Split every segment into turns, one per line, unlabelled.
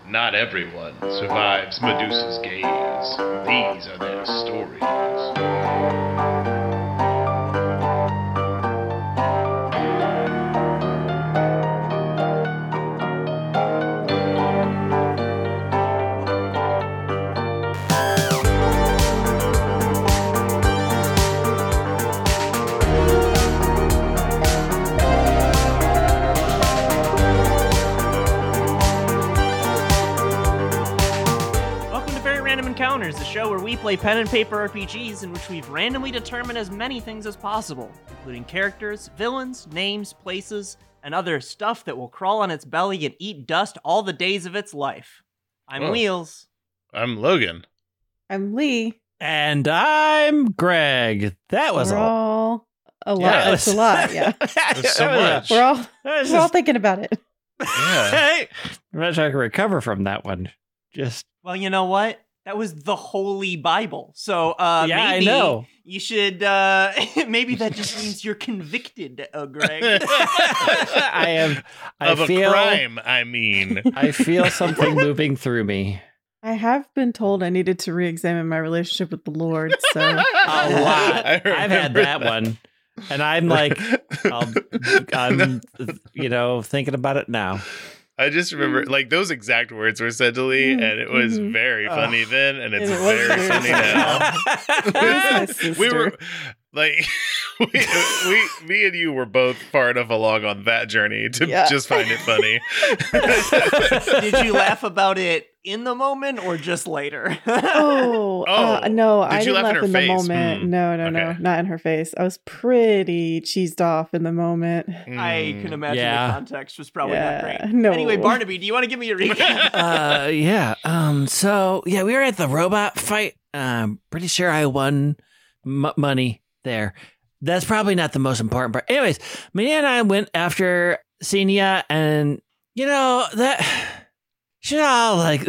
Not everyone survives Medusa's gaze. These are their stories.
Encounters, the show where we play pen and paper RPGs in which we've randomly determined as many things as possible, including characters, villains, names, places, and other stuff that will crawl on its belly and eat dust all the days of its life. I'm
Whoa.
Wheels.
I'm Logan.
I'm Lee.
And I'm Greg. That was
We're
all.
all a lot.
Yeah,
It's a lot, yeah.
There's so much.
We're all thinking about it.
Yeah.
I'm not trying to recover from that one. Just
Well, you know what? That was the Holy Bible. So
yeah,
maybe
I know.
you should, maybe that just means you're convicted, Greg.
I am. I
Of
feel.
a crime, I mean.
I feel something moving through me.
I have been told I needed to re-examine my relationship with the Lord, so
A lot.
I
I've had
remember
that one, and I'm like, I'm thinking about it now.
I just remember, like, those exact words were said to Lee, and it was very funny then, and it's
And it was
very
very
funny
funny.
now.
my sister.
We were, like, me and you were both far enough along on that journey to
Yeah.
just find it funny.
Did you laugh about it in the moment or just later?
No, I
Did you
didn't
laugh in
laugh
her
in the
face?
moment. No,
Okay.
not in her face. I was pretty cheesed off in the moment.
I can imagine
Yeah.
the context was probably not
Yeah,
great.
no.
Anyway, Barnaby, do you want to give me a recap?
Yeah. So yeah, we were at the robot fight. Pretty sure I won money there. That's probably not the most important part. Anyways, me and I went after Senia, and that she's all like,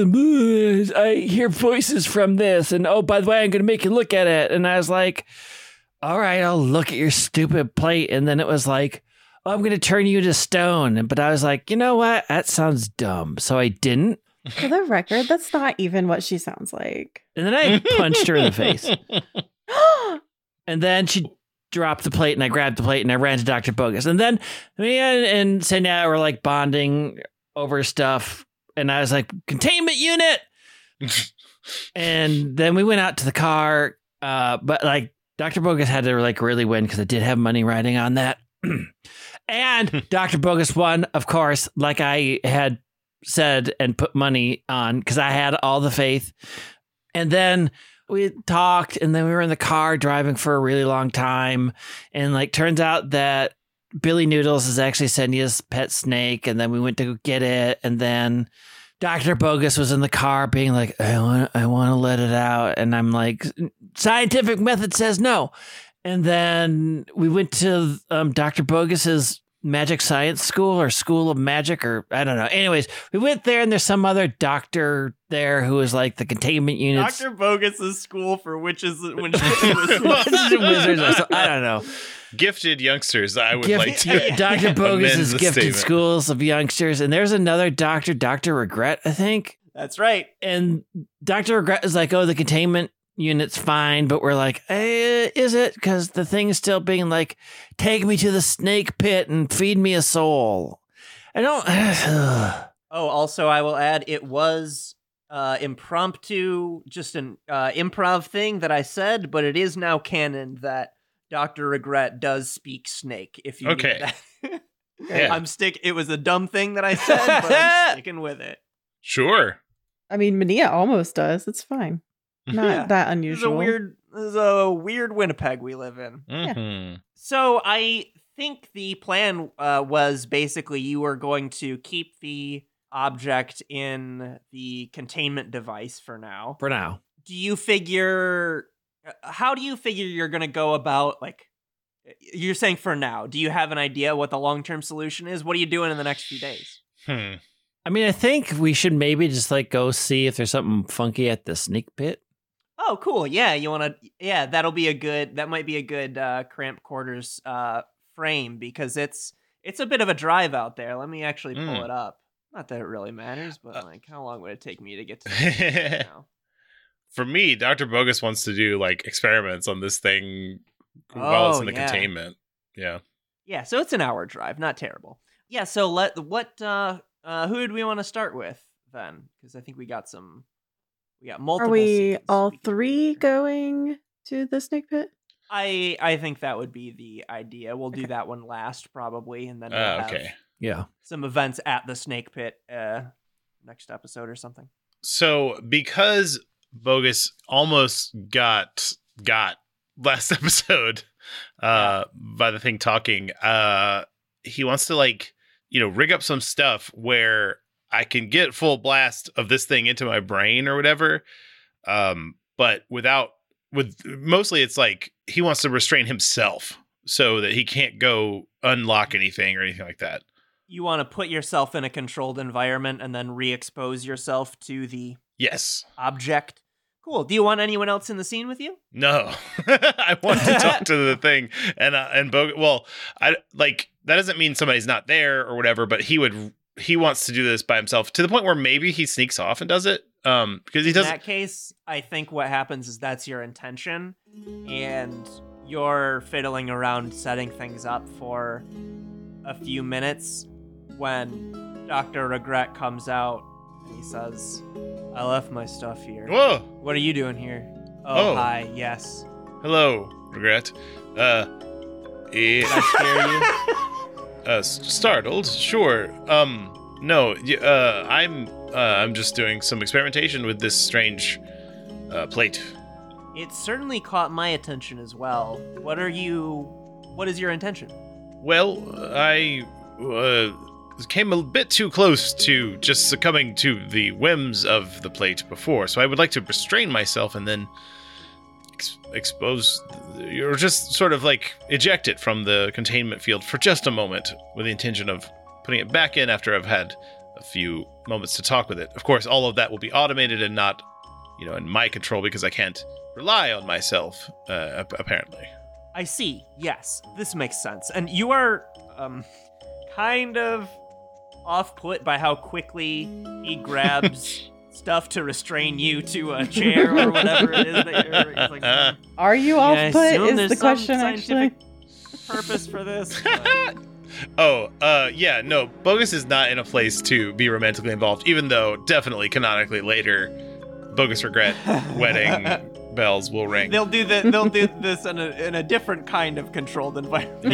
I hear voices from this, and oh, by the way, I'm gonna make you look at it. And I was like, all right, I'll look at your stupid plate. And then it was like, oh, I'm gonna turn you to stone. But I was like, you know what? That sounds dumb. So I didn't.
For the record, that's not even what she sounds like.
And then I punched her in the face. And then she dropped the plate, and I grabbed the plate, and I ran to Dr. Bogus. And then me and Senya were like bonding over stuff. And I was like, containment unit. And then we went out to the car. But like Dr. Bogus had to like really win because I did have money riding on that. And Dr. Bogus won, of course, like I had said and put money on because I had all the faith. And then we talked, and then we were in the car driving for a really long time. And like, turns out that Billy Noodles is actually Senya's pet snake. And then we went to go get it. And then Dr. Bogus was in the car being like, I want to let it out. And I'm like, scientific method says no. And then we went to Dr. Bogus's magic science school or school of magic, or I don't know. Anyways, we went there, and there's some other doctor there who was like the containment units.
Dr. Bogus' school for witches and
Wizards or something. I don't know.
Gifted youngsters, I would like to.
Dr. Bogus
amend
is
the
gifted
statement.
schools of youngsters, and there's another doctor, Dr. Regret, I think.
That's right.
And Dr. Regret is like, oh, the containment unit's fine, but we're like, is it? Because the thing is still being like, take me to the snake pit and feed me a soul. I don't.
Oh, also, I will add, it was impromptu, just an improv thing that I said, but it is now canon that Dr. Regret does speak snake, if you
Okay.
need that.
Yeah.
It was a dumb thing that I said, but I'm sticking with it.
Sure.
I mean, Mania almost does. It's fine. Not
Yeah.
that
This
unusual.
is a weird Winnipeg we live in.
Mhm.
So I think the plan was basically you were going to keep the object in the containment device for now.
For now.
Do you figure? How do you figure you're going to go about? Like, you're saying for now. Do you have an idea what the long-term solution is? What are you doing in the next few days?
I mean, I think we should maybe just like go see if there's something funky at the snake pit.
Oh, cool. Yeah, you want to? Yeah, that'll be a good. That might be a good cramped quarters frame because it's a bit of a drive out there. Let me actually pull it up. Not that it really matters, but like, how long would it take me to get to the now?
For me, Dr. Bogus wants to do like experiments on this thing while it's in the containment. Yeah.
Yeah, so it's an hour drive, not terrible. Yeah, so who did we want to start with then? Because I think we got multiple.
Are we
scenes
all
we can
three
do.
going to the snake pit?
I think that would be the idea. We'll do that one last probably, and then we'll have
Okay.
Yeah.
some events at the snake pit next episode or something.
So because Bogus almost got last episode by the thing talking, he wants to like, rig up some stuff where I can get full blast of this thing into my brain or whatever. But mostly it's like he wants to restrain himself so that he can't go unlock anything or anything like that.
You want to put yourself in a controlled environment and then re-expose yourself to the
Yes.
object. Cool. Do you want anyone else in the scene with you?
No, I want to talk to the thing and Bogus. Well, that doesn't mean somebody's not there or whatever, but he wants to do this by himself to the point where maybe he sneaks off and does it. Because he does.
In that case, I think what happens is that's your intention, and you're fiddling around setting things up for a few minutes when Dr. Regret comes out and he says, I left my stuff here.
Whoa!
What are you doing here?
Oh.
Hi, yes.
Hello, Regret.
Did I scare you?
Startled? Sure. No. I'm just doing some experimentation with this strange plate.
It certainly caught my attention as well. What is your intention?
Well, I came a bit too close to just succumbing to the whims of the plate before, so I would like to restrain myself and then expose, or just sort of like eject it from the containment field for just a moment with the intention of putting it back in after I've had a few moments to talk with it. Of course, all of that will be automated and not, in my control because I can't rely on myself, apparently.
I see. Yes, this makes sense. And you are kind of off-put by how quickly he grabs stuff to restrain you to a chair or whatever it is that you're like.
Are you
I
off put?
assume
Is
there's
the
some
question
scientific
actually?
purpose for this. But
Yeah, no, Bogus is not in a place to be romantically involved, even though definitely canonically later, Bogus Regret wedding bells will ring.
they'll do this in a different kind of controlled environment.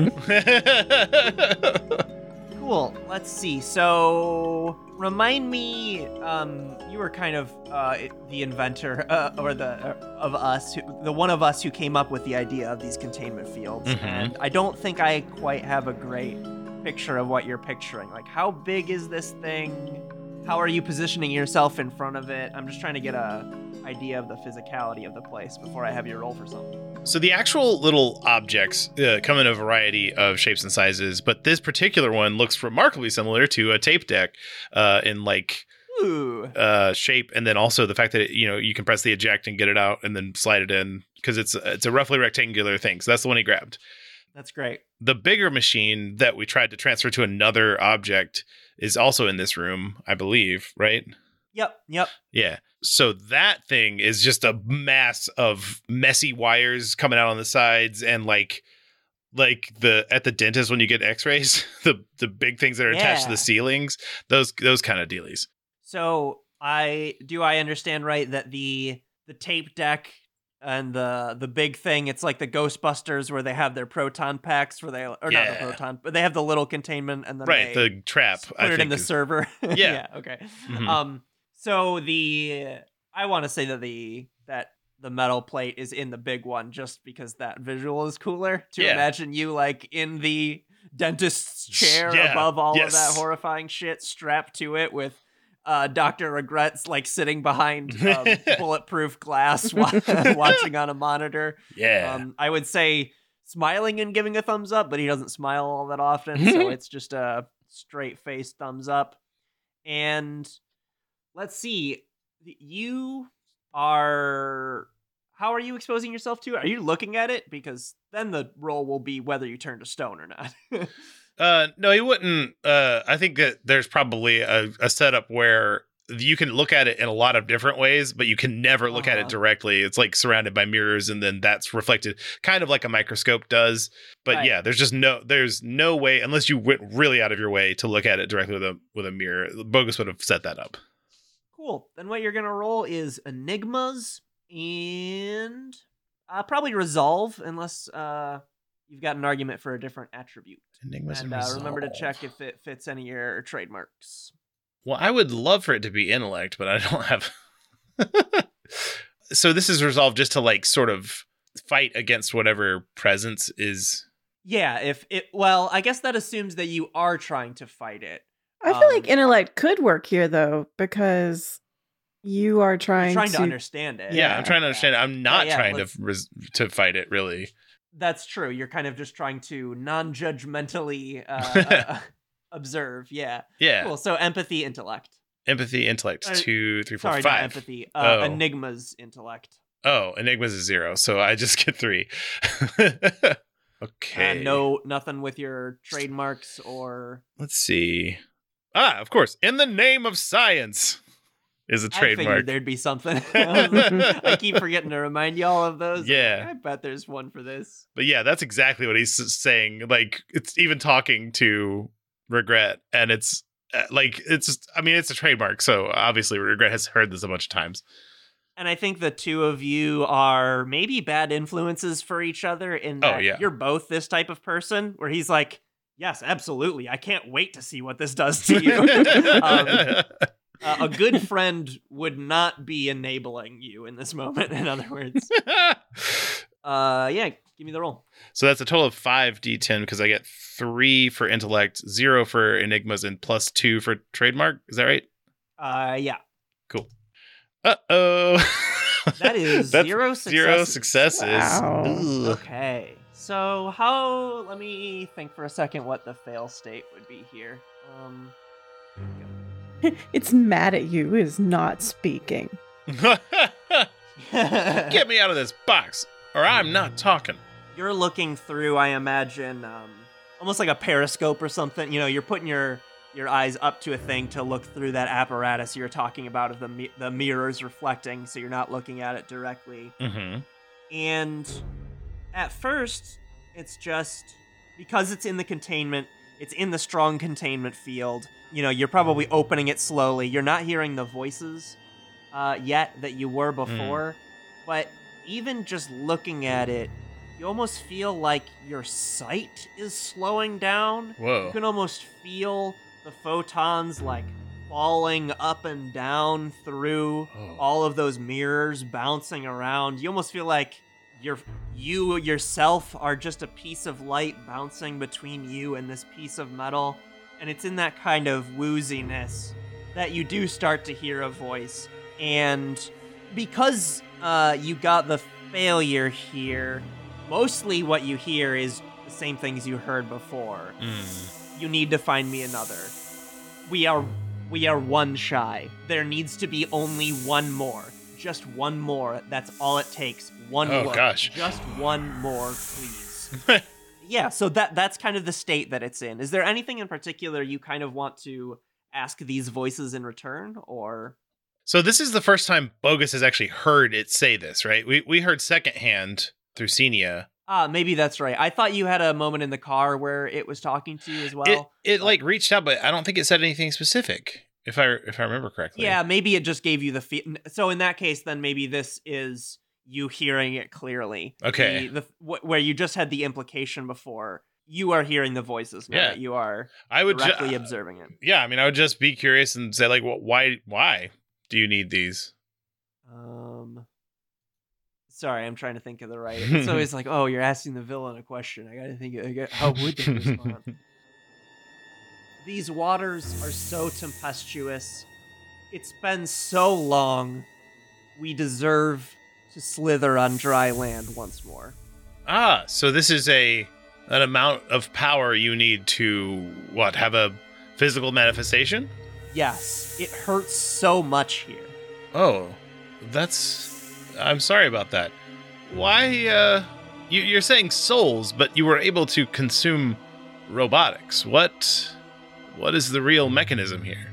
Yeah.
Cool. Let's see. So, remind me. You were kind of the inventor, or the one of us who came up with the idea of these containment fields.
Mhm.
And I don't think I quite have a great picture of what you're picturing. Like, how big is this thing? How are you positioning yourself in front of it? I'm just trying to get a idea of the physicality of the place before I have you roll for something.
So the actual little objects come in a variety of shapes and sizes, but this particular one looks remarkably similar to a tape deck in like
Ooh.
shape, and then also the fact that you can press the eject and get it out and then slide it in because it's a roughly rectangular thing. So that's the one he grabbed.
That's great.
The bigger machine that we tried to transfer to another object is also in this room, I believe, right?
Yep.
Yeah. So that thing is just a mass of messy wires coming out on the sides and like at the dentist when you get x-rays, the big things that are attached to the ceilings, those kind of dealies.
So I understand right that the tape deck and the big thing, it's like the Ghostbusters where they have their proton packs not the proton, but they have the little containment and then
right, the trap.
Put it in the server.
Yeah.
Okay.
Mm-hmm.
So I want to say that the metal plate is in the big one just because that visual is cooler to imagine you like in the dentist's chair above all of that horrifying shit strapped to it with Dr. Regrets like sitting behind bulletproof glass watching on a monitor.
Yeah.
I would say smiling and giving a thumbs up, but he doesn't smile all that often, so it's just a straight face thumbs up. And let's see. How are you exposing yourself to it? Are you looking at it? Because then the roll will be whether you turn to stone or not.
No, he wouldn't. I think that there's probably a setup where you can look at it in a lot of different ways, but you can never look at it directly. It's like surrounded by mirrors, and then that's reflected kind of like a microscope does. But
Right.
yeah, there's no way, unless you went really out of your way to look at it directly with a mirror. Bogus would have set that up.
Cool. Then what you're gonna roll is enigmas and probably resolve, unless you've got an argument for a different attribute.
Enigmas and
And remember to
resolve.
check if it fits any of your trademarks.
Well, I would love for it to be intellect, but I don't have. So this is resolved just to like sort of fight against whatever presence is.
Yeah, if it well, I guess that assumes that you are trying to fight it.
I feel like intellect could work here though, because you are
You're
trying
trying to
to
understand it.
Yeah, I'm trying to understand. I'm not
Yeah,
trying
let's-
to fight it really.
That's true. You're kind of just trying to non-judgmentally observe. Yeah.
Yeah,
Cool. So empathy, intellect.
empathy, intellect. 2, 3, 4,
Sorry, not
5.
empathy.
Oh.
Enigmas, intellect.
Oh, enigmas is 0, so I just get 3. Okay.
And nothing with your trademarks or.
Let's see. Of course. In the name of science is a
I figured
trademark.
there'd be something. I keep forgetting to remind y'all of those.
Yeah.
I bet there's one for this.
But yeah, that's exactly what he's saying. Like, it's even talking to Regret, and it's it's a trademark. So obviously, Regret has heard this a bunch of times.
And I think the two of you are maybe bad influences for each other in that
yeah.
you're both this type of person where he's like, yes, absolutely. I can't wait to see what this does to you. A good friend would not be enabling you in this moment, in other words. Yeah, give me the roll.
So that's a total of 5d10 because I get 3 for intellect, 0 for enigmas, and plus 2 for trademark. Is that right?
Yeah.
Cool. Uh-oh.
That is
That's
0
0
successes.
successes.
Wow.
Ugh.
Okay. So let me think for a second what the fail state would be here.
It's mad at you, is not speaking.
Get me out of this box, or I'm not talking.
You're looking through, I imagine, almost like a periscope or something. You know, you're putting your eyes up to a thing to look through that apparatus you're talking about of the mirrors reflecting, so you're not looking at it directly.
Mm-hmm.
And at first, it's just because it's in the containment, it's in the strong containment field. You know, you're probably opening it slowly. You're not hearing the voices yet that you were before, but even just looking at it, you almost feel like your sight is slowing down.
Whoa.
You can almost feel the photons like falling up and down through
Oh.
all of those mirrors, bouncing around. You almost feel like you yourself are just a piece of light bouncing between you and this piece of metal. And it's in that kind of wooziness that you do start to hear a voice. And because you got the failure here, mostly what you hear is the same things you heard before. You need to find me another. We are one shy. There needs to be only one more. Just one more. That's all it takes. One
Oh,
more.
gosh.
Just one more, please. Yeah, so that's kind of the state that it's in. Is there anything in particular you kind of want to ask these voices in return, or?
So this is the first time Bogus has actually heard it say this, right? We heard secondhand through Senia.
Maybe that's right. I thought you had a moment in the car where it was talking to you as well.
It like reached out, but I don't think it said anything specific, if I remember correctly.
Yeah, maybe it just gave you the so in that case, then maybe this is you hearing it clearly.
Okay.
Where you just had the implication before, you are hearing the voices now.
Yeah.
That you are
I would
directly observing it.
Yeah, I mean, I would just be curious and say, like, why do you need these?
Sorry, I'm trying to think of the right. It's always like, oh, you're asking the villain a question. I gotta think. How would they respond? These waters are so tempestuous. It's been so long. We deserve to slither on dry land once more.
So this is an amount of power you need to have a physical manifestation?
Yes, it hurts so much here.
Oh, I'm sorry about that. Why, you're saying souls, but you were able to consume robotics. What is the real mechanism here?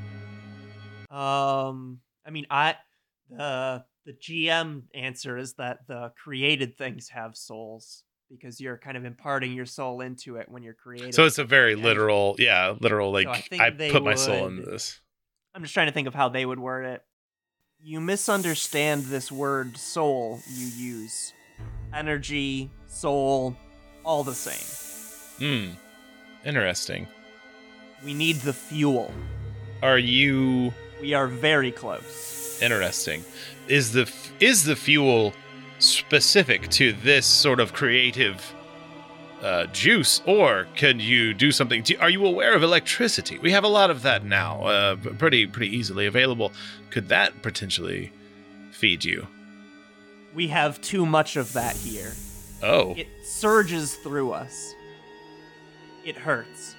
I mean, the GM answer is that the created things have souls because you're kind of imparting your soul into it when you're creating.
So it's a very
And-
literal, like
So I think
I
they
put my soul
would-
into this.
I'm just trying to think of how they would word it. You misunderstand this word soul you use. Energy, soul, all the same.
Interesting.
We need the fuel.
Are you
We are very close.
interesting? Is the fuel specific to this sort of creative juice, or can you do something? Are you aware of electricity? We have a lot of that now, pretty easily available. Could that potentially feed you?
We have too much of that here.
Oh,
It surges through us. It hurts.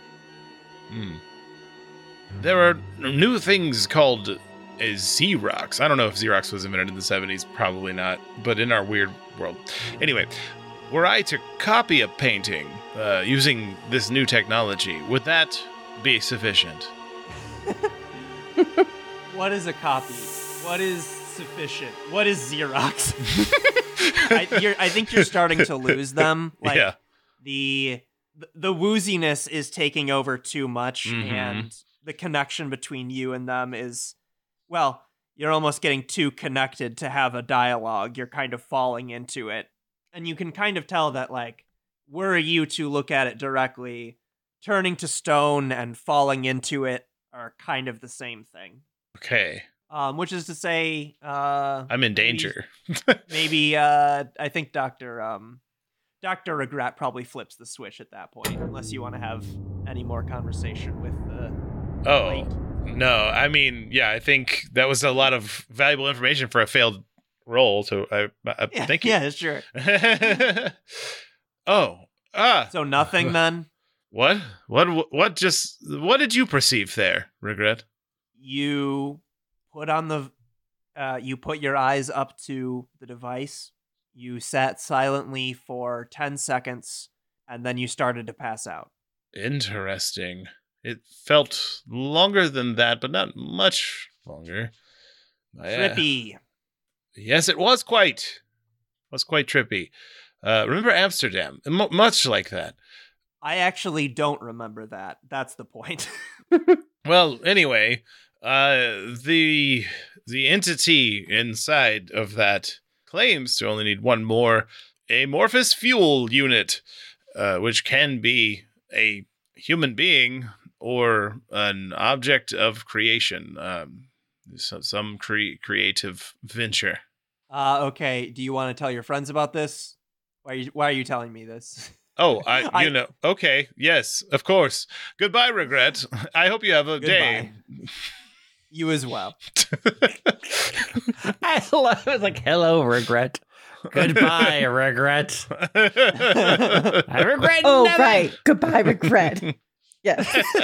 there are new things called Xerox. I don't know if Xerox was invented in the 70s. Probably not, but in our weird world. Anyway, were I to copy a painting using this new technology, would that be sufficient?
What is a copy? What is sufficient? What is Xerox? I think you're starting to lose them. Like
Yeah.
the wooziness is taking over too much,
Mhm.
and the connection between you and them is, well, you're almost getting too connected to have a dialogue. You're kind of falling into it, and you can kind of tell that, like, were you to look at it directly, turning to stone and falling into it are kind of the same thing.
Okay.
Which is to say,
I'm in danger.
maybe I think Dr. Regret probably flips the switch at that point, unless you want to have any more conversation with the
Oh,
plate.
no. I mean, yeah, I think that was a lot of valuable information for a failed roll. So
Yeah,
thank you.
yeah, sure. So nothing then?
What did you perceive there, Regret?
You put you put your eyes up to the device. You sat silently for 10 seconds, and then you started to pass out.
Interesting. It felt longer than that, but not much longer.
Trippy.
Yes, it was quite. Trippy. Remember Amsterdam? Much like that.
I actually don't remember that. That's the point.
Well, anyway, the entity inside of that claims to only need one more amorphous fuel unit, which can be a human being or an object of creation, some creative venture.
Okay. Do you want to tell your friends about this? Why are you telling me this?
Oh, okay, yes, of course. Goodbye, Regret. I hope you have a day.
Goodbye. You as well.
I love it. Like, hello, Regret. Goodbye, Regret. I regret
Oh,
nothing.
right. Goodbye, regret. Yes.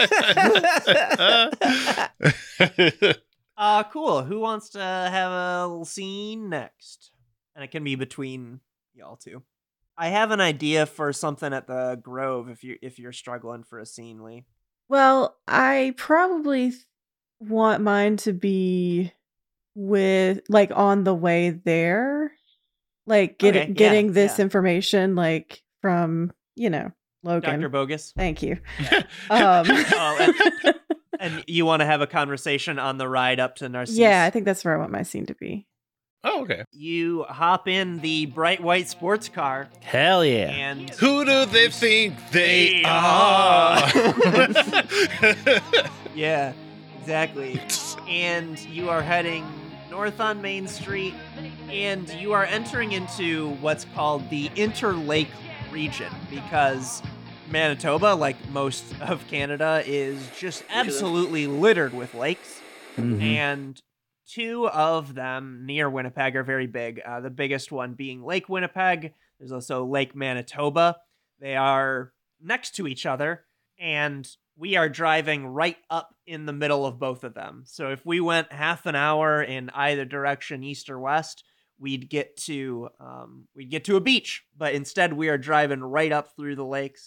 Cool. Who wants to have a little scene next? And it can be between y'all two. I have an idea for something at the Grove if you're struggling for a scene, Lee.
Well, I probably want mine to be with, like, on the way there. Like,
Okay,
getting
yeah,
this
yeah.
information, like, from, Logan.
Dr. Bogus.
Thank you.
Oh, and you want to have a conversation on the ride up to Narcisse?
Yeah, I think that's where I want my scene to be.
Oh, okay.
You hop in the bright white sports car
Hell yeah.
and
Who do they think they
They
are?
yeah, exactly. And you are heading north on Main Street, and you are entering into what's called the Interlake region, because Manitoba, like most of Canada, is just absolutely littered with lakes.
Mhm.
And two of them near Winnipeg are very big. The biggest one being Lake Winnipeg. There's also Lake Manitoba. They are next to each other, and we are driving right up in the middle of both of them. So if we went half an hour in either direction, east or west, we'd get to a beach. But instead, we are driving right up through the lakes.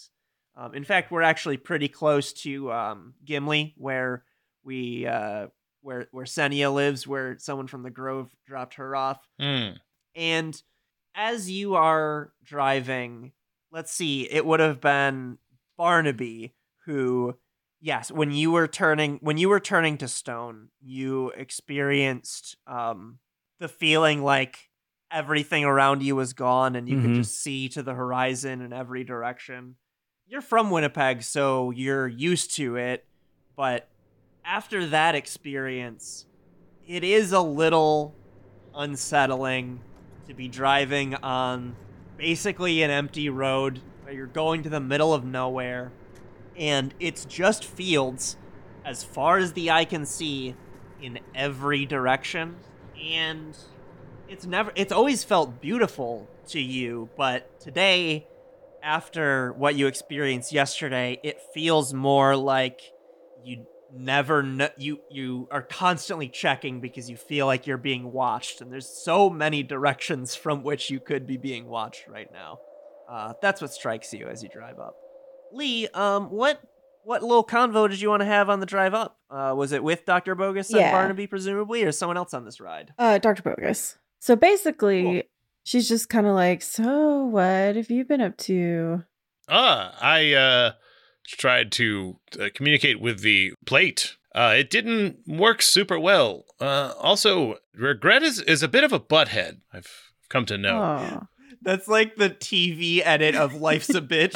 In fact, we're actually pretty close to Gimli, where where Senia lives, where someone from the Grove dropped her off. And as you are driving, let's see, it would have been Barnaby who, yes, when you were turning to stone, you experienced the feeling like everything around you was gone and you could just see to the horizon in every direction. You're from Winnipeg, so you're used to it, but after that experience, it is a little unsettling to be driving on basically an empty road where you're going to the middle of nowhere, and it's just fields as far as the eye can see in every direction, and it's always felt beautiful to you, but today, after what you experienced yesterday, it feels more like you never know, you are constantly checking because you feel like you're being watched, and there's so many directions from which you could be being watched right now. That's what strikes you as you drive up. Lee, what little convo did you want to have on the drive up? Was it with Dr. Bogus and Barnaby, presumably, or someone else on this ride?
Dr. Bogus. So basically,
Cool.
she's just kind of like, so what have you been up to?
I tried to communicate with the plate. It didn't work super well. Also, Regret is a bit of a butthead, I've come to know.
Oh.
That's like the TV edit of Life's a Bitch.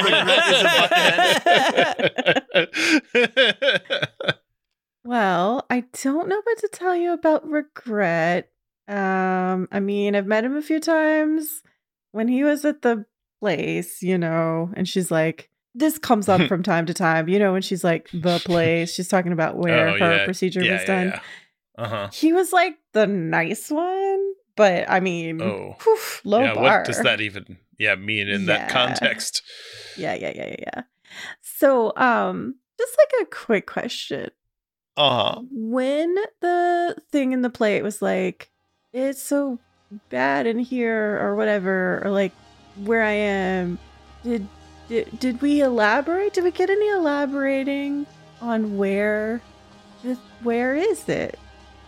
Regret is a butthead.
Well, I don't know what to tell you about Regret. I mean, I've met him a few times when he was at the place, and she's like, this comes up from time to time, when she's like, the place, she's talking about where her procedure was done.
Yeah. Uh-huh.
He was like the nice one, but I mean, low bar.
What does that even mean in that context?
Yeah. So, just like a quick question. When the thing in the plate was like, it's so bad in here or whatever, or like where I am, did we elaborate? Did we get any elaborating on where is it?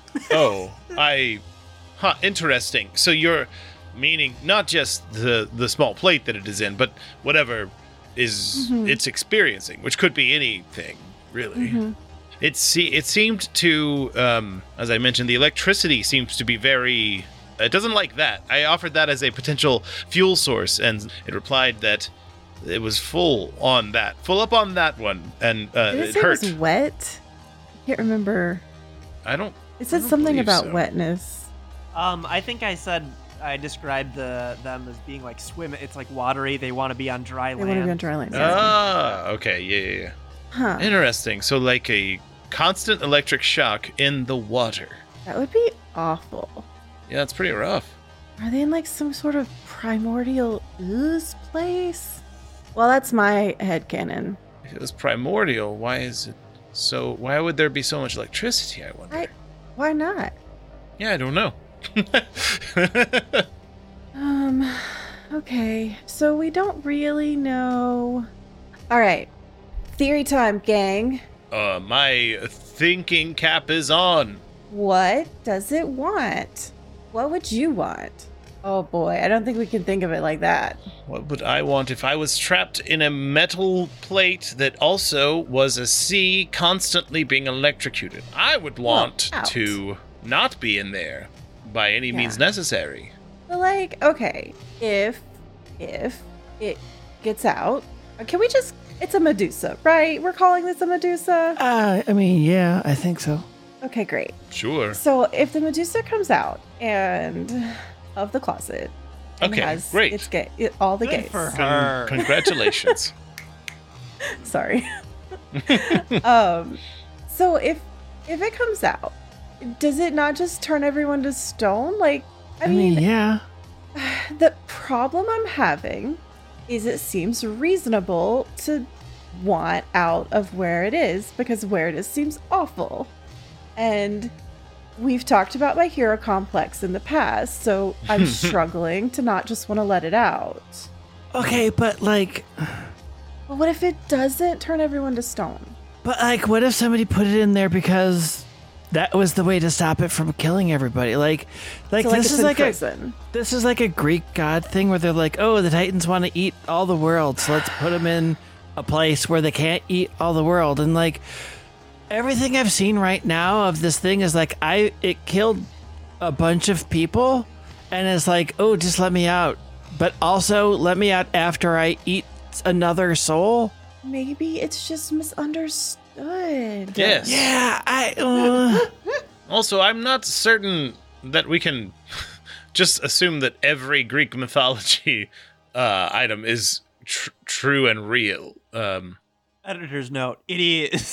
Interesting. So you're meaning not just the small plate that it is in, but whatever is it's experiencing, which could be anything, really. It seemed to, as I mentioned, the electricity seems to be very... It doesn't like that. I offered that as a potential fuel source, and it replied that it was full up on that one, and it hurt.
It was wet? I can't remember. It said something about wetness.
I think I described them as being like swim. It's like watery. They want to be on dry land.
They want to be on dry land.
Okay. Yeah.
Huh.
Interesting. So like a constant electric shock in the water.
That would be awful.
Yeah, it's pretty rough.
Are they in like some sort of primordial ooze place? Well, that's my headcanon.
If it was primordial, why would there be so much electricity, I wonder?
Why not?
Yeah, I don't know.
Okay. So we don't really know. All right. Theory time, gang.
My thinking cap is on.
What does it want? What would you want? Oh boy, I don't think we can think of it like that.
What would I want if I was trapped in a metal plate that also was a sea constantly being electrocuted? I would want to not be in there by any means necessary.
But like, okay, if it gets out, can we just... It's a Medusa, right? We're calling this a Medusa?
I mean, yeah, I think so.
Okay, great.
Sure.
So if the Medusa comes out and of the closet, and has
great.
All the
Good
gates.
for her.
Congratulations.
Sorry. So if it comes out, does it not just turn everyone to stone? Like, I mean,
yeah.
The problem I'm having is it seems reasonable to want out of where it is, because where it is seems awful. And we've talked about my hero complex in the past, so I'm struggling to not just want to let it out.
Okay, but like,
But what if it doesn't turn everyone to stone?
But like, what if somebody put it in there because that was the way to stop it from killing everybody? Like this is like this is like a Greek god thing where they're like, oh, the Titans want to eat all the world, so let's put them in a place where they can't eat all the world. And like everything I've seen right now of this thing is like it killed a bunch of people, and it's like, oh, just let me out, but also let me out after I eat another soul.
Maybe it's just misunderstood.
Yes.
Yeah,
Also, I'm not certain that we can just assume that every Greek mythology item is true and real.
Editor's note: it is.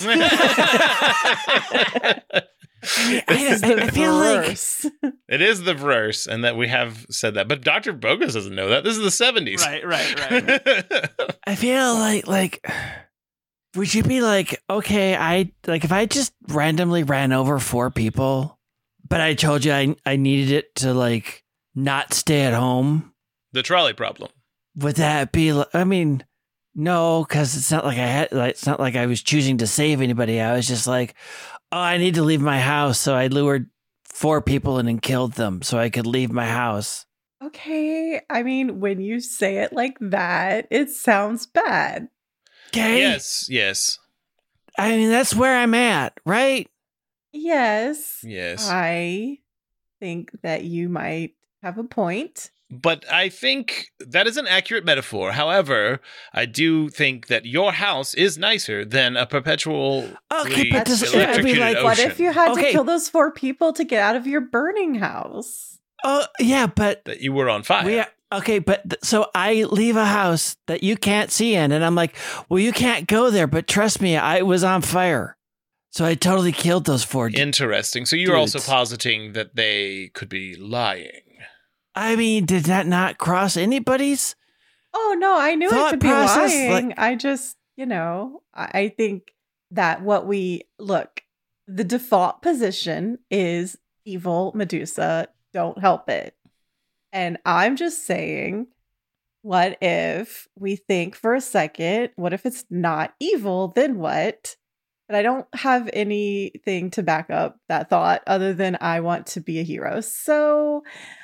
I feel like
it is the verse, and that we have said that. But Dr. Bogus doesn't know that. This is the 70s.
Right.
I feel like would you be like, okay, if I just randomly ran over 4 people, but I told you I needed it to like not stay at home?
The trolley problem.
Would that be? I mean, no, because it's not like it's not like I was choosing to save anybody. I was just like, oh, I need to leave my house, so I lured 4 people in and killed them so I could leave my house.
Okay, I mean, when you say it like that, it sounds bad.
Okay.
Yes.
I mean, that's where I'm at, right?
Yes.
I
think that you might have a point.
But I think that is an accurate metaphor. However, I do think that your house is nicer than a perpetual electrocuted
like,
ocean.
what if you had to kill those 4 people to get out of your burning house?
Oh, yeah, but
that you were on fire.
So I leave a house that you can't see in, and I'm like, well, you can't go there, but trust me, I was on fire. So I totally killed those 4
Interesting. So you're also positing that they could be lying.
I mean, did that not cross anybody's?
Oh, no, I knew it could be
process,
lying. I just, I think that the default position is evil Medusa, don't help it. And I'm just saying, what if we think for a second, what if it's not evil, then what? But I don't have anything to back up that thought other than I want to be a hero. So...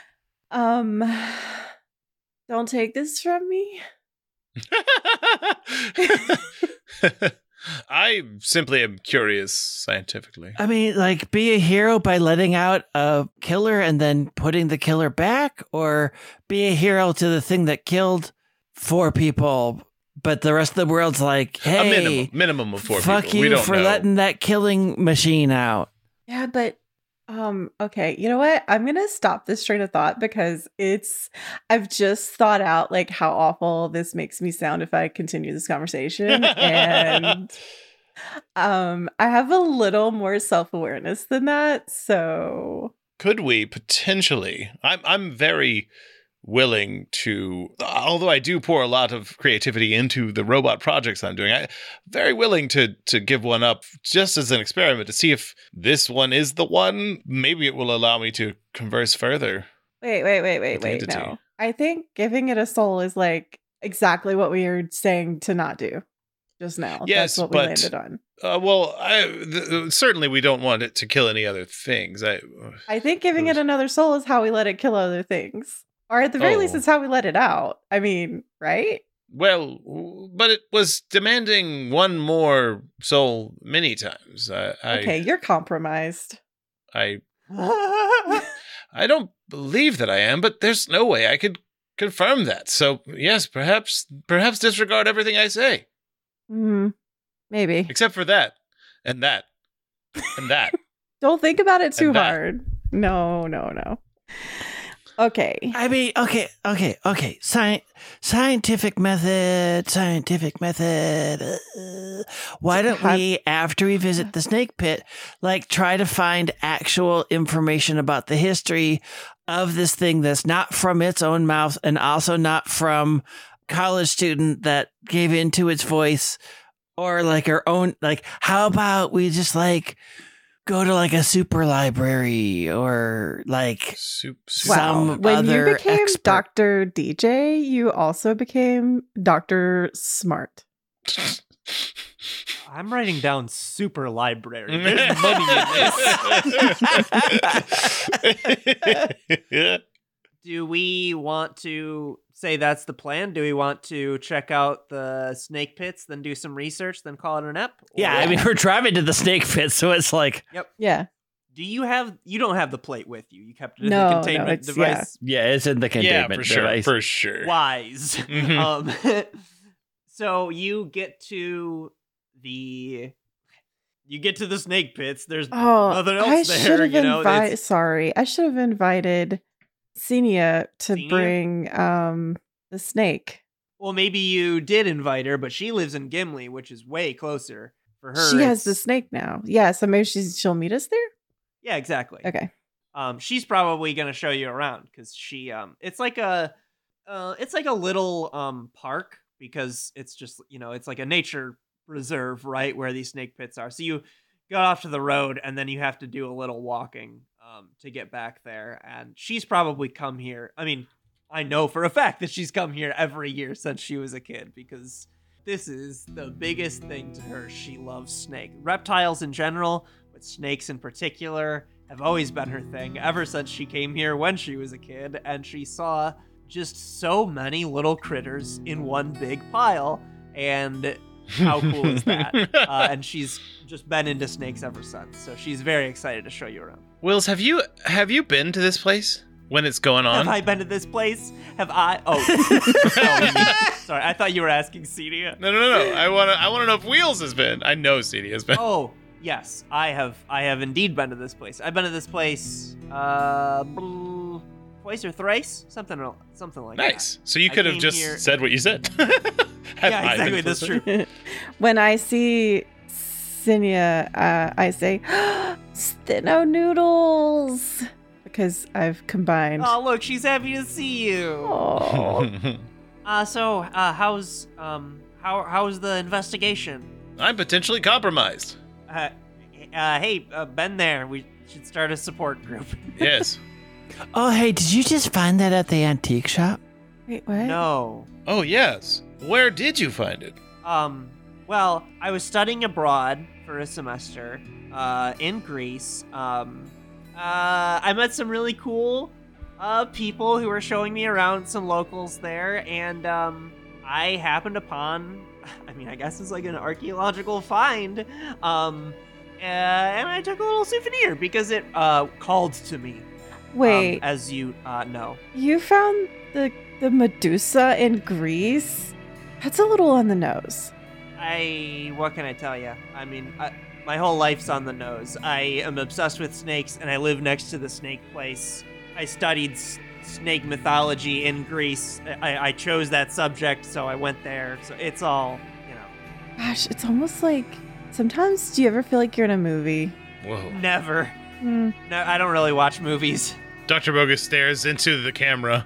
don't take this from me.
I simply am curious scientifically.
I mean, like, be a hero by letting out a killer and then putting the killer back, or be a hero to the thing that killed 4 people, but the rest of the world's like, hey,
a minimum of 4
fuck
people.
you
we don't
for
know.
letting that killing machine out.
Yeah, but okay, you know what? I'm gonna stop this train of thought because I've just thought out like how awful this makes me sound if I continue this conversation. And I have a little more self-awareness than that. So
could we potentially? I'm very willing to, although I do pour a lot of creativity into the robot projects I'm doing, I'm very willing to give one up just as an experiment to see if this one is the one. Maybe it will allow me to converse further.
Wait. No. I think giving it a soul is like exactly what we were saying to not do just now.
Yes,
that's what we landed on.
Certainly we don't want it to kill any other things.
I think giving it another soul is how we let it kill other things. Or at the very least, it's how we let it out. I mean, right?
Well, but it was demanding one more soul many times.
Okay, you're compromised.
I don't believe that I am, but there's no way I could confirm that. So, yes, perhaps disregard everything I say.
Maybe.
Except for that. And that. And that.
Don't think about it too hard. No. Okay.
I mean, okay. Scientific method. Why don't we, after we visit the snake pit, like try to find actual information about the history of this thing that's not from its own mouth and also not from college student that gave into its voice, or like our own, like, how about we just like go to like a super library or like some
when
other
you became
expert.
Dr. DJ, you also became Dr. Smart.
I'm writing down super library. There's money in this. Do we want to say that's the plan? Do we want to check out the snake pits, then do some research, then call it an ep?
Yeah, I mean, we're driving to the snake pit, so it's like...
Yep.
Yeah.
You don't have the plate with you. You kept it in the containment device.
Yeah, it's in the containment device.
For sure.
Wise.
Mhm.
So you get to the snake pits. There's nothing else there.
Sorry, I should have invited Xenia to
Xenia?
bring the snake.
Well, maybe you did invite her, but she lives in Gimli, which is way closer for her.
She has the snake now. Yeah, so maybe she'll meet us there.
Yeah, exactly.
Okay.
She's probably gonna show you around because she it's like a little park, because it's just, it's like a nature reserve, right, where these snake pits are. So you go off to the road and then you have to do a little walking to get back there. And she's probably come here. I mean, I know for a fact that she's come here every year since she was a kid, because this is the biggest thing to her. She loves snakes. Reptiles in general, but snakes in particular, have always been her thing ever since she came here when she was a kid, and she saw just so many little critters in one big pile. And how cool is that? And she's just been into snakes ever since, so she's very excited to show you around.
Wills, have you been to this place when it's going on?
Have I been to this place? Have I? Oh, sorry. I thought you were asking Cedia.
No. I wanna know if Wheels has been. I know CD has been.
Oh, yes, I have. I have indeed been to this place. I've been to this place twice or thrice, something like that.
Nice. So you could have just said what you said.
Yeah, exactly. That's true.
When I see Xenia, I say, Steno noodles, because I've combined.
Oh, look, she's happy to see you.
Oh.
So how's the investigation?
I'm potentially compromised.
Hey, been there. We should start a support group.
Yes.
Oh, hey, did you just find that at the antique shop?
Wait, what?
No.
Oh, yes. Where did you find it?
Well, I was studying abroad for a semester, in Greece. I met some really cool, people who were showing me around, some locals there, and, I happened upon, I guess it's like an archaeological find, and I took a little souvenir because it, called to me.
Wait.
As you, know.
You found the Medusa in Greece? That's a little on the nose.
What can I tell you? My whole life's on the nose. I am obsessed with snakes, and I live next to the snake place. I studied snake mythology in Greece. I chose that subject, so I went there. So it's all,
Gosh, it's almost like, sometimes do you ever feel like you're in a movie?
Whoa.
Never. No, I don't really watch movies.
Dr. Bogus stares into the camera.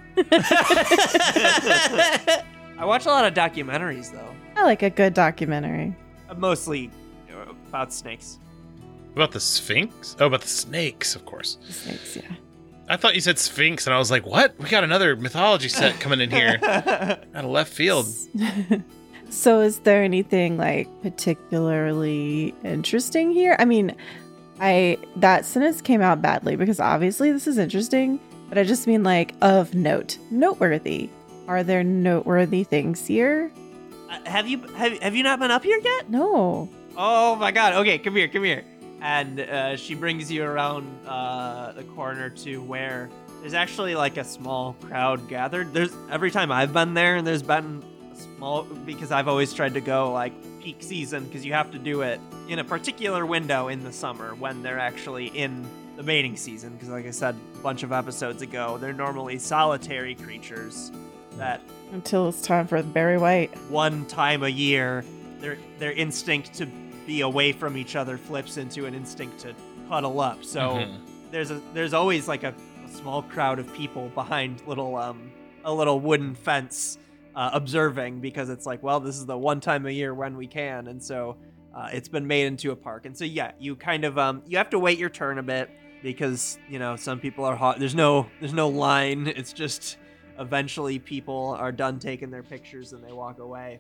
I watch a lot of documentaries, though.
I like a good documentary.
Mostly about snakes.
About the Sphinx? Oh, about the snakes, of course.
The snakes, yeah.
I thought you said Sphinx, and I was like, what? We got another mythology set coming in here. Out of left field.
So is there anything, like, particularly interesting here? I mean, that sentence came out badly, because obviously this is interesting, but I just mean, like, of note. Noteworthy. Are there noteworthy things here?
Have you not been up here yet?
No.
Oh my god. Okay, come here. And she brings you around the corner to where there's actually like a small crowd gathered. Every time I've been there, and there's been a small, because I've always tried to go like peak season, because you have to do it in a particular window in the summer when they're actually in the mating season. Because like I said a bunch of episodes ago, they're normally solitary creatures that
Until it's time for the Barry White.
one time a year, their instinct to be away from each other flips into an instinct to cuddle up. So there's always like a small crowd of people behind a little wooden fence observing, because it's like, well, this is the one time a year when we can, and so it's been made into a park. And so yeah, you kind of you have to wait your turn a bit, because some people are hot. There's no line. It's just eventually people are done taking their pictures and they walk away.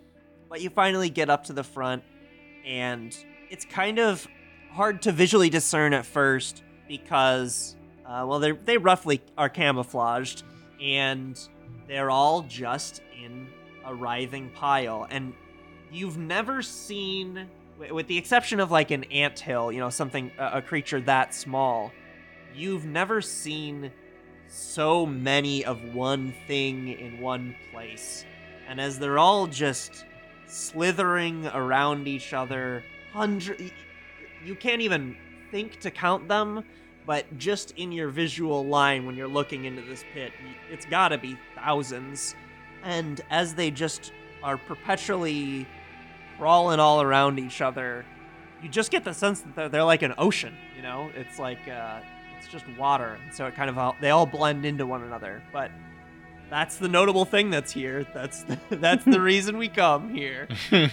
But you finally get up to the front, and it's kind of hard to visually discern at first because, they roughly are camouflaged, and they're all just in a writhing pile. And you've never seen, with the exception of like an anthill, something, a creature that small, you've never seen so many of one thing in one place. And as they're all just slithering around each other, you can't even think to count them, but just in your visual line when you're looking into this pit, it's gotta be thousands. And as they just are perpetually crawling all around each other, you just get the sense that they're like an ocean, It's like, it's just water, and so it kind of they all blend into one another. But that's the notable thing that's here. That's the reason we come here.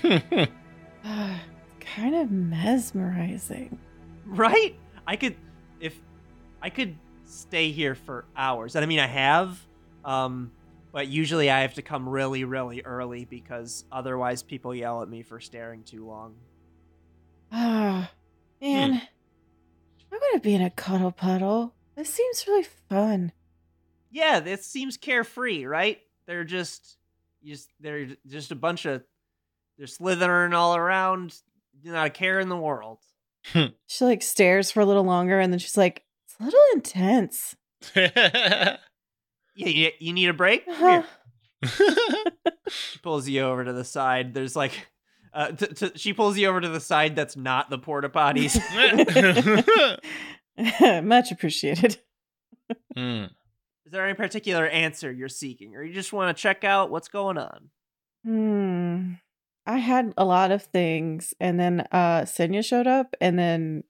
Kind of mesmerizing,
right? I could stay here for hours, and I mean I have, but usually I have to come really, really early because otherwise people yell at me for staring too long.
Ah, man. I'm gonna be in a cuddle puddle. This seems really fun.
Yeah, this seems carefree, right? They're just a bunch of, they're slithering all around, not a care in the world.
She like stares for a little longer, and then she's like, "It's a little intense."
Yeah, you need a break?
Uh-huh.
She pulls you over to the side. There's like, she pulls you over to the side that's not the porta potties.
Much appreciated.
Is there any particular answer you're seeking, or you just want to check out what's going on?
I had a lot of things, and then Senya showed up, and then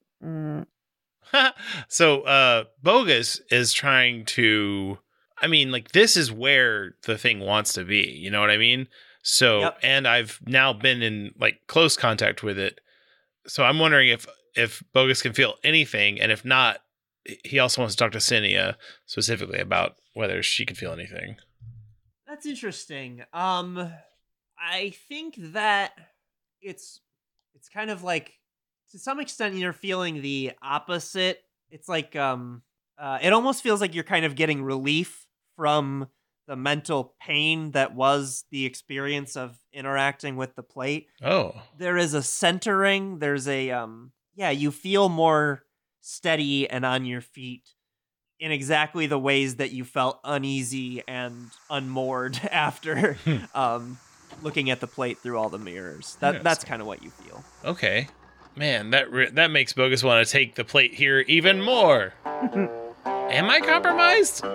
So Bogus is trying to, I mean, like, this is where the thing wants to be, you know what I mean? So, yep. And I've now been in like close contact with it. So I'm wondering if Bogus can feel anything, and if not, he also wants to talk to Senya specifically about whether she can feel anything.
That's interesting. I think that it's kind of like, to some extent, you're feeling the opposite. It's like, it almost feels like you're kind of getting relief from the mental pain that was the experience of interacting with the plate.
Oh.
There is a centering. There's a, you feel more steady and on your feet in exactly the ways that you felt uneasy and unmoored after looking at the plate through all the mirrors. That's kind of what you feel.
Okay. Man, that makes Bogus want to take the plate here even more. Am I compromised?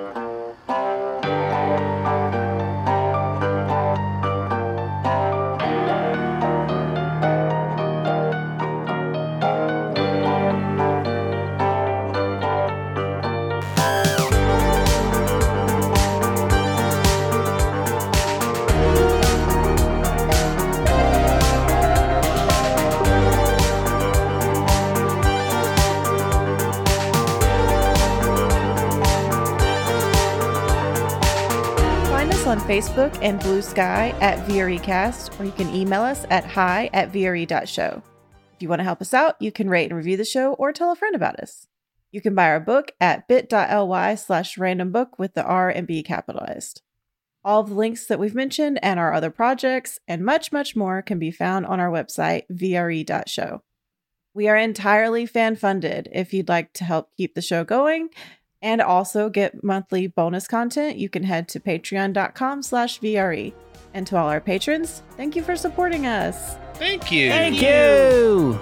On Facebook and Blue Sky at VREcast, or you can email us at hi@vre.show. If you want to help us out, you can rate and review the show or tell a friend about us. You can buy our book at bit.ly/randombook with the R and B capitalized. All of the links that we've mentioned and our other projects and much, much more can be found on our website, vre.show. We are entirely fan-funded. If you'd like to help keep the show going and also get monthly bonus content, you can head to patreon.com/VRE. And to all our patrons, thank you for supporting us.
Thank you.
Thank you.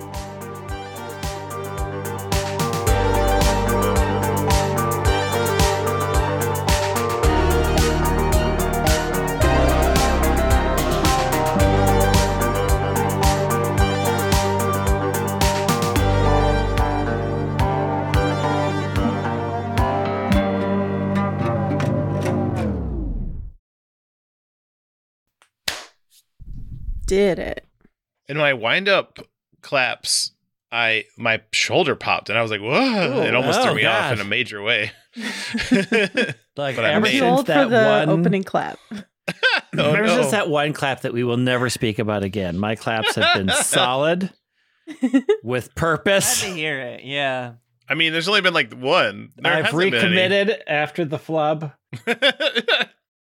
Did it.
In my wind-up claps, my shoulder popped, and I was like, whoa. It almost threw me off in a major way.
Like,
ever since that for the opening clap.
There's just that one clap that we will never speak about again. My claps have been solid with purpose.
Glad to hear it. Yeah.
I mean, there's only been like one.
I've recommitted after the flub.